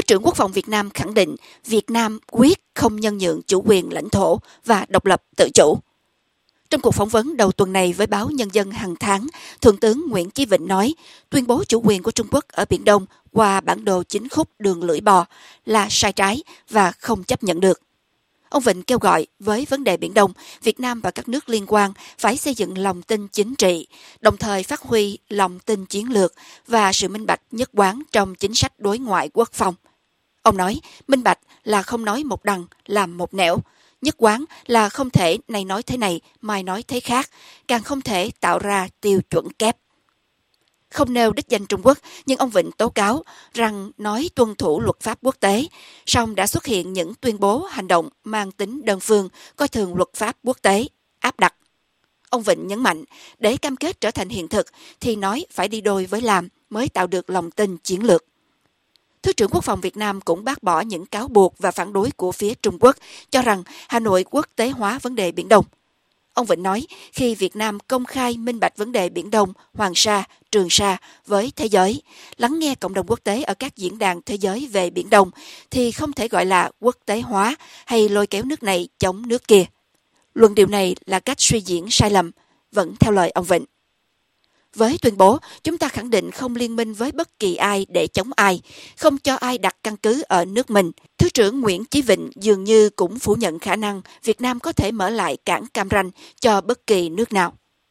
Thứ trưởng Quốc phòng Việt Nam khẳng định Việt Nam quyết không nhân nhượng chủ quyền lãnh thổ và độc lập tự chủ. Trong cuộc phỏng vấn đầu tuần này với báo Nhân dân hàng tháng, Thượng tướng Nguyễn Chí Vịnh nói tuyên bố chủ quyền của Trung Quốc ở Biển Đông qua bản đồ 9 khúc đường lưỡi bò là sai trái và không chấp nhận được. Ông Vịnh kêu gọi với vấn đề Biển Đông, Việt Nam và các nước liên quan phải xây dựng lòng tin chính trị, đồng thời phát huy lòng tin chiến lược và sự minh bạch nhất quán trong chính sách đối ngoại quốc phòng. Ông nói, minh bạch là không nói một đằng, làm một nẻo. Nhất quán là không thể nay nói thế này, mai nói thế khác, càng không thể tạo ra tiêu chuẩn kép. Không nêu đích danh Trung Quốc, nhưng ông Vịnh tố cáo rằng nói tuân thủ luật pháp quốc tế, song đã xuất hiện những tuyên bố hành động mang tính đơn phương, coi thường luật pháp quốc tế, áp đặt. Ông Vịnh nhấn mạnh, để cam kết trở thành hiện thực thì nói phải đi đôi với làm mới tạo được lòng tin chiến lược. Thứ trưởng Quốc phòng Việt Nam cũng bác bỏ những cáo buộc và phản đối của phía Trung Quốc, cho rằng Hà Nội quốc tế hóa vấn đề Biển Đông. Ông Vịnh nói, khi Việt Nam công khai minh bạch vấn đề Biển Đông, Hoàng Sa, Trường Sa với thế giới, lắng nghe cộng đồng quốc tế ở các diễn đàn thế giới về Biển Đông, thì không thể gọi là quốc tế hóa hay lôi kéo nước này chống nước kia. Luận điệu này là cách suy diễn sai lầm, vẫn theo lời ông Vịnh. Với tuyên bố, chúng ta khẳng định không liên minh với bất kỳ ai để chống ai, không cho ai đặt căn cứ ở nước mình. Thứ trưởng Nguyễn Chí Vịnh dường như cũng phủ nhận khả năng Việt Nam có thể mở lại cảng Cam Ranh cho bất kỳ nước nào.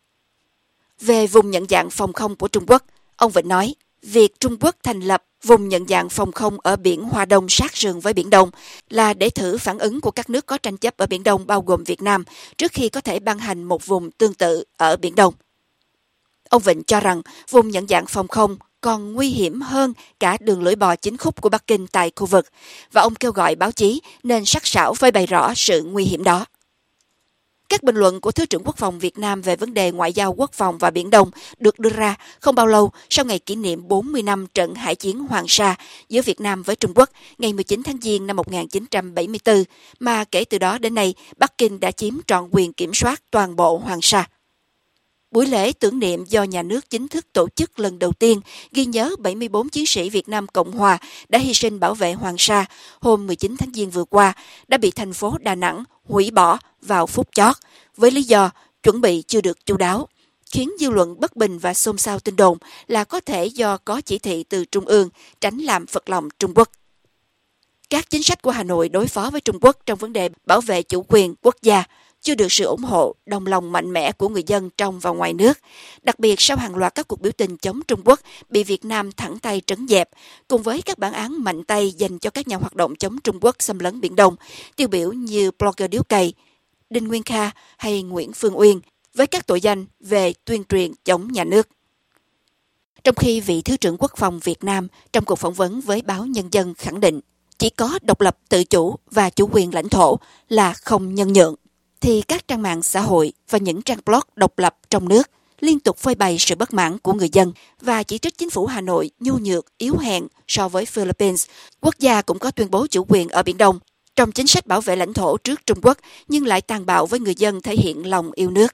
Về vùng nhận dạng phòng không của Trung Quốc, ông Vịnh nói, việc Trung Quốc thành lập vùng nhận dạng phòng không ở biển Hoa Đông sát sườn với Biển Đông là để thử phản ứng của các nước có tranh chấp ở Biển Đông bao gồm Việt Nam trước khi có thể ban hành một vùng tương tự ở Biển Đông. Ông Vịnh cho rằng vùng nhận dạng phòng không còn nguy hiểm hơn cả đường lưỡi bò 9 khúc của Bắc Kinh tại khu vực, và ông kêu gọi báo chí nên sắc sảo phơi bày rõ sự nguy hiểm đó. Các bình luận của Thứ trưởng Quốc phòng Việt Nam về vấn đề ngoại giao quốc phòng và Biển Đông được đưa ra không bao lâu sau ngày kỷ niệm 40 năm trận hải chiến Hoàng Sa giữa Việt Nam với Trung Quốc ngày 19 tháng Giêng năm 1974, mà kể từ đó đến nay Bắc Kinh đã chiếm trọn quyền kiểm soát toàn bộ Hoàng Sa. Buổi lễ tưởng niệm do nhà nước chính thức tổ chức lần đầu tiên ghi nhớ 74 chiến sĩ Việt Nam Cộng Hòa đã hy sinh bảo vệ Hoàng Sa hôm 19 tháng Giêng vừa qua đã bị thành phố Đà Nẵng hủy bỏ vào phút chót với lý do chuẩn bị chưa được chu đáo, khiến dư luận bất bình và xôn xao tin đồn là có thể do có chỉ thị từ Trung ương tránh làm phật lòng Trung Quốc. Các chính sách của Hà Nội đối phó với Trung Quốc trong vấn đề bảo vệ chủ quyền quốc gia chưa được sự ủng hộ, đồng lòng mạnh mẽ của người dân trong và ngoài nước, đặc biệt sau hàng loạt các cuộc biểu tình chống Trung Quốc bị Việt Nam thẳng tay trấn dẹp, cùng với các bản án mạnh tay dành cho các nhà hoạt động chống Trung Quốc xâm lấn Biển Đông, tiêu biểu như blogger Điếu Cày, Đinh Nguyên Kha hay Nguyễn Phương Uyên, với các tội danh về tuyên truyền chống nhà nước. Trong khi vị Thứ trưởng Quốc phòng Việt Nam trong cuộc phỏng vấn với báo Nhân dân khẳng định chỉ có độc lập tự chủ và chủ quyền lãnh thổ là không nhân nhượng, thì các trang mạng xã hội và những trang blog độc lập trong nước liên tục phơi bày sự bất mãn của người dân và chỉ trích chính phủ Hà Nội nhu nhược, yếu hèn so với Philippines. Quốc gia cũng có tuyên bố chủ quyền ở Biển Đông trong chính sách bảo vệ lãnh thổ trước Trung Quốc, nhưng lại tàn bạo với người dân thể hiện lòng yêu nước.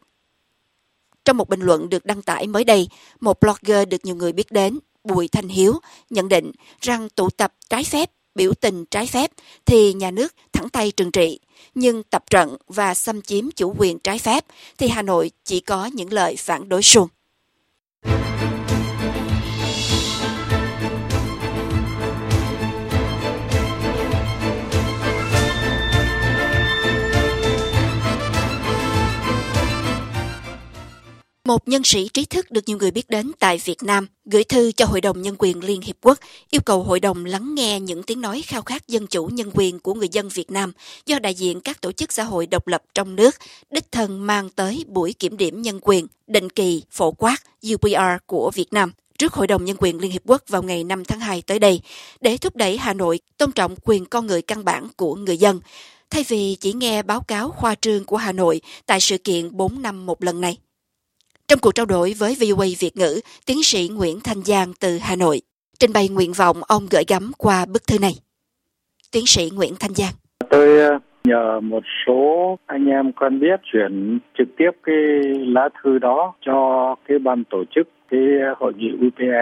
Trong một bình luận được đăng tải mới đây, một blogger được nhiều người biết đến, Bùi Thanh Hiếu, nhận định rằng tụ tập trái phép, biểu tình trái phép thì nhà nước thẳng tay trừng trị, nhưng tập trận và xâm chiếm chủ quyền trái phép thì Hà Nội chỉ có những lời phản đối suông. Một nhân sĩ trí thức được nhiều người biết đến tại Việt Nam gửi thư cho Hội đồng Nhân quyền Liên Hiệp Quốc yêu cầu hội đồng lắng nghe những tiếng nói khao khát dân chủ nhân quyền của người dân Việt Nam do đại diện các tổ chức xã hội độc lập trong nước đích thân mang tới buổi kiểm điểm nhân quyền định kỳ phổ quát UPR của Việt Nam trước Hội đồng Nhân quyền Liên Hiệp Quốc vào ngày 5 tháng 2 tới đây để thúc đẩy Hà Nội tôn trọng quyền con người căn bản của người dân, thay vì chỉ nghe báo cáo khoa trương của Hà Nội tại sự kiện 4 năm một lần này. Trong cuộc trao đổi với VOA Việt ngữ, tiến sĩ Nguyễn Thanh Giang từ Hà Nội trình bày nguyện vọng ông gửi gắm qua bức thư này. Tiến sĩ Nguyễn Thanh Giang: Tôi nhờ một số anh em quen biết chuyển trực tiếp cái lá thư đó cho cái ban tổ chức cái hội nghị UPR.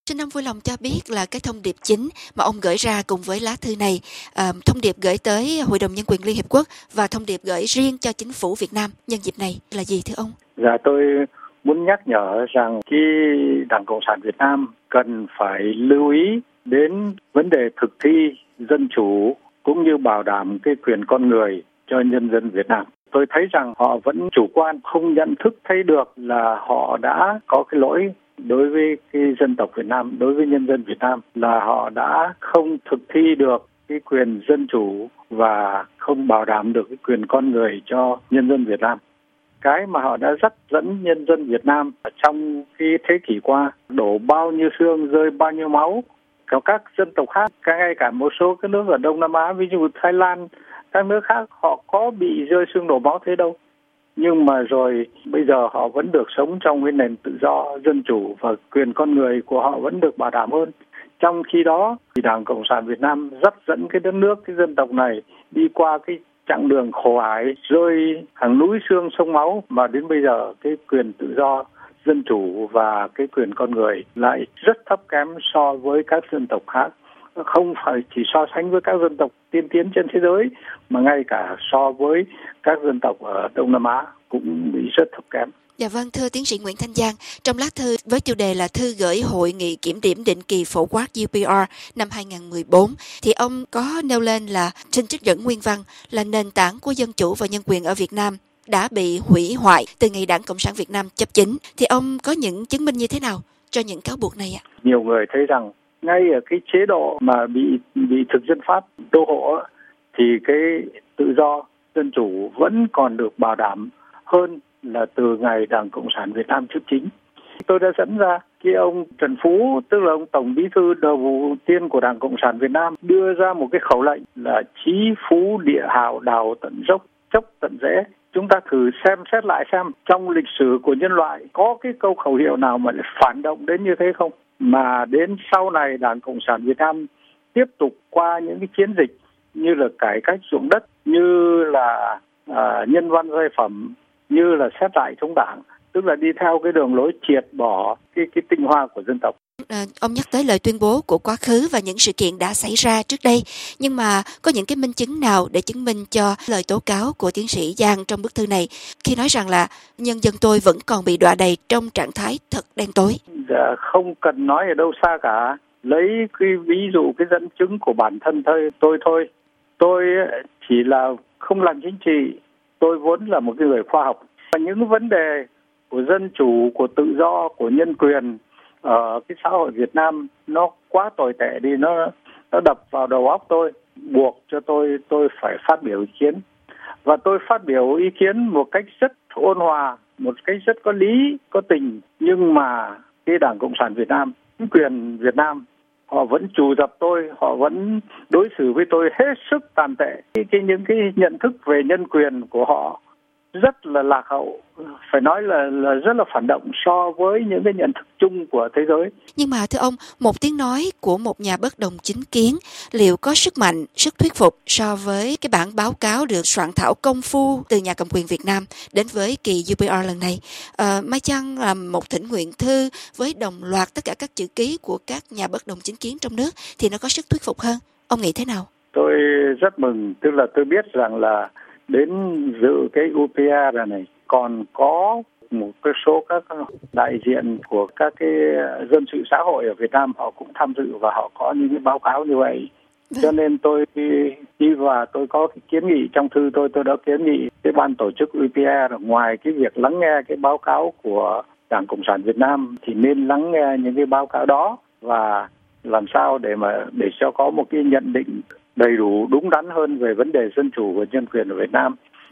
Xin ông vui lòng cho biết là cái thông điệp chính mà ông gửi ra cùng với lá thư này, thông điệp gửi tới Hội đồng Nhân quyền Liên Hiệp Quốc và thông điệp gửi riêng cho chính phủ Việt Nam nhân dịp này là gì thưa ông? Dạ, tôi muốn nhắc nhở rằng cái Đảng Cộng sản Việt Nam cần phải lưu ý đến vấn đề thực thi dân chủ cũng như bảo đảm cái quyền con người cho nhân dân Việt Nam. Tôi thấy rằng họ vẫn chủ quan, không nhận thức thấy được là họ đã có cái lỗi đối với cái dân tộc Việt Nam, đối với nhân dân Việt Nam, là họ đã không thực thi được cái quyền dân chủ và không bảo đảm được cái quyền con người cho nhân dân Việt Nam. Cái mà họ đã dắt dẫn nhân dân Việt Nam trong cái thế kỷ qua, đổ bao nhiêu xương, rơi bao nhiêu máu. Các dân tộc khác, ngay cả một số các nước ở Đông Nam Á, ví dụ Thái Lan, các nước khác, họ có bị rơi xương đổ máu thế đâu. Nhưng mà rồi bây giờ họ vẫn được sống trong cái nền tự do, dân chủ và quyền con người của họ vẫn được bảo đảm hơn. Trong khi đó thì Đảng Cộng sản Việt Nam dắt dẫn cái đất nước, cái dân tộc này đi qua cái chặng đường khổ ải, rơi hàng núi xương sông máu, mà đến bây giờ cái quyền tự do, dân chủ và cái quyền con người lại rất thấp kém so với các dân tộc khác. Không phải chỉ so sánh với các dân tộc tiên tiến trên thế giới, mà ngay cả so với các dân tộc ở Đông Nam Á cũng bị rất thấp kém. Dạ vâng, thưa tiến sĩ Nguyễn Thanh Giang, trong lá thư với chủ đề là thư gửi Hội nghị kiểm điểm định kỳ phổ quát UPR năm 2014, thì ông có nêu lên là xin trích dẫn nguyên văn là nền tảng của dân chủ và nhân quyền ở Việt Nam đã bị hủy hoại từ ngày Đảng Cộng sản Việt Nam chấp chính. Thì ông có những chứng minh như thế nào cho những cáo buộc này ạ? Nhiều người thấy rằng ngay ở cái chế độ mà bị thực dân Pháp đô hộ thì cái tự do, dân chủ vẫn còn được bảo đảm hơn là từ ngày Đảng Cộng sản Việt Nam chấp chính. Tôi đã dẫn ra khi ông Trần Phú, tức là ông Tổng Bí thư đầu tiên của Đảng Cộng sản Việt Nam, đưa ra một cái khẩu lệnh là chí phú địa hào, đào tận dốc, chốc tận rễ. Chúng ta thử xem xét lại xem trong lịch sử của nhân loại có cái câu khẩu hiệu nào mà lại phản động đến như thế không? Mà đến sau này Đảng Cộng sản Việt Nam tiếp tục qua những cái chiến dịch như là cải cách ruộng đất, như là nhân văn giai phẩm, như là xét lại chống đảng, tức là đi theo cái đường lối triệt bỏ cái tinh hoa của dân tộc. Ông nhắc tới lời tuyên bố của quá khứ và những sự kiện đã xảy ra trước đây, nhưng mà có những cái minh chứng nào để chứng minh cho lời tố cáo của tiến sĩ Giang trong bức thư này khi nói rằng là nhân dân tôi vẫn còn bị đọa đầy trong trạng thái thật đen tối? Dạ, không cần nói ở đâu xa cả. Lấy cái ví dụ cái dẫn chứng của bản thân tôi thôi. Tôi chỉ là không làm chính trị, tôi vốn là một cái người khoa học. Những vấn đề của dân chủ, của tự do, của nhân quyền ở cái xã hội Việt Nam nó quá tồi tệ đi, nó đập vào đầu óc tôi, buộc cho tôi phải phát biểu ý kiến. Và tôi phát biểu ý kiến một cách rất ôn hòa, một cách rất có lý, có tình. Nhưng mà cái Đảng Cộng sản Việt Nam, chính quyền Việt Nam, họ vẫn trù dập tôi, họ vẫn đối xử với tôi hết sức tàn tệ. Những cái nhận thức về nhân quyền của họ rất là lạc hậu, phải nói là rất là phản động so với những cái nhận thức chung của thế giới. Nhưng mà thưa ông, một tiếng nói của một nhà bất đồng chính kiến liệu có sức mạnh, sức thuyết phục so với cái bản báo cáo được soạn thảo công phu từ nhà cầm quyền Việt Nam đến với kỳ UPR lần này? Mai chăng là một thỉnh nguyện thư với đồng loạt tất cả các chữ ký của các nhà bất đồng chính kiến trong nước thì nó có sức thuyết phục hơn? Ông nghĩ thế nào? Tôi rất mừng, tức là tôi biết rằng là đến dự cái UPR này còn có một cái số các đại diện của các cái dân sự xã hội ở Việt Nam, họ cũng tham dự và họ có những cái báo cáo như vậy. Cho nên tôi đi và tôi có cái kiến nghị trong thư tôi đã kiến nghị cái ban tổ chức UPR, ngoài cái việc lắng nghe cái báo cáo của Đảng Cộng sản Việt Nam thì nên lắng nghe những cái báo cáo đó và làm sao để cho có một cái nhận định đầy đủ đúng đắn hơn về vấn đề dân chủ và nhân quyền ở Việt Nam.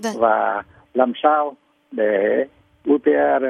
Và làm sao để UPR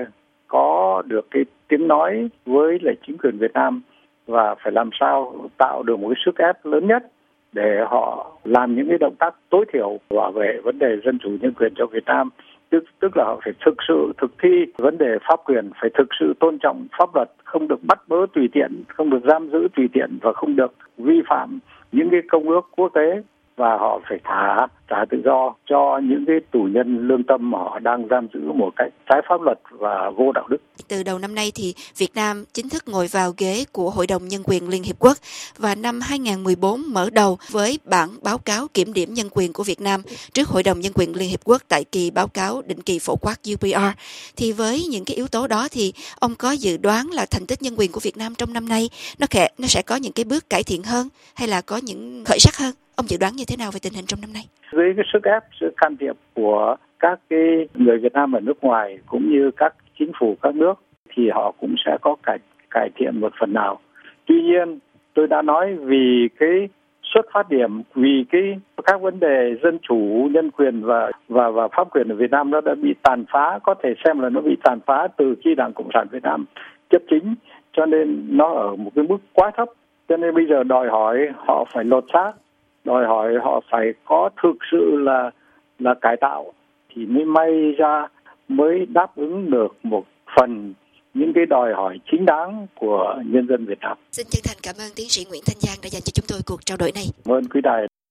có được cái tiếng nói với lại chính quyền Việt Nam và phải làm sao tạo được một cái sức ép lớn nhất để họ làm những cái động tác tối thiểu bảo vệ vấn đề dân chủ nhân quyền cho Việt Nam. Tức là họ phải thực sự thực thi vấn đề pháp quyền, phải thực sự tôn trọng pháp luật, không được bắt bớ tùy tiện, không được giam giữ tùy tiện và không được vi phạm những cái công ước quốc tế. và họ phải trả tự do cho những cái tù nhân lương tâm mà họ đang giam giữ một cách trái pháp luật và vô đạo đức. Từ đầu năm nay thì Việt Nam chính thức ngồi vào ghế của Hội đồng Nhân quyền Liên Hiệp Quốc và năm 2014 mở đầu với bản báo cáo kiểm điểm nhân quyền của Việt Nam trước Hội đồng Nhân quyền Liên Hiệp Quốc tại kỳ báo cáo định kỳ phổ quát UPR. Thì với những cái yếu tố đó thì ông có dự đoán là thành tích nhân quyền của Việt Nam trong năm nay nó sẽ có những cái bước cải thiện hơn hay là có những khởi sắc hơn? Ông dự đoán như thế nào về tình hình trong năm nay? Dưới cái sức ép, sự can thiệp của các cái người Việt Nam ở nước ngoài cũng như các chính phủ các nước thì họ cũng sẽ có cải thiện một phần nào. Tuy nhiên, tôi đã nói vì cái xuất phát điểm, vì các vấn đề dân chủ, nhân quyền và pháp quyền ở Việt Nam nó đã bị tàn phá, có thể xem là nó bị tàn phá từ khi Đảng Cộng sản Việt Nam chấp chính, cho nên nó ở một cái mức quá thấp. Cho nên bây giờ đòi hỏi họ phải lột xác, đòi hỏi họ phải có thực sự là cải tạo thì mới đáp ứng được một phần những cái đòi hỏi chính đáng của nhân dân Việt Nam. Xin chân thành cảm ơn tiến sĩ Nguyễn Thanh Giang đã dành cho chúng tôi cuộc trao đổi này. Cảm ơn quý đài.